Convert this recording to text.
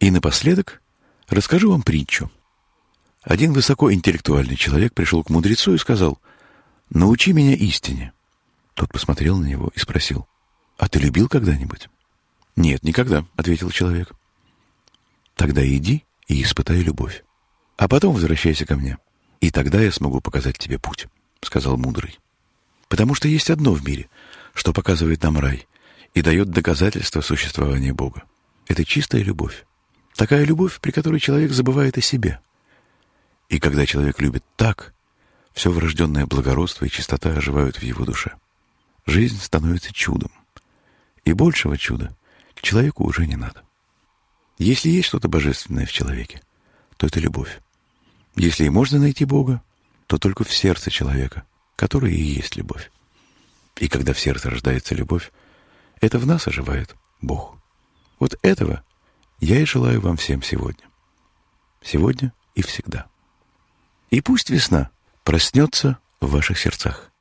И напоследок расскажу вам притчу. Один высокоинтеллектуальный человек пришел к мудрецу и сказал: «Научи меня истине». Тот посмотрел на него и спросил: «А ты любил когда-нибудь?» «Нет, никогда», — ответил человек. «Тогда иди и испытай любовь, а потом возвращайся ко мне, и тогда я смогу показать тебе путь», — сказал мудрый. Потому что есть одно в мире, что показывает нам рай и дает доказательство существования Бога. Это чистая любовь. Такая любовь, при которой человек забывает о себе. И когда человек любит так, все врожденное благородство и чистота оживают в его душе. Жизнь становится чудом. И большего чуда человеку уже не надо. Если есть что-то божественное в человеке, то это любовь. Если и можно найти Бога, то только в сердце человека, которое и есть любовь. И когда в сердце рождается любовь, это в нас оживает Бог. Вот этого я и желаю вам всем сегодня. Сегодня и всегда. И пусть весна проснется в ваших сердцах.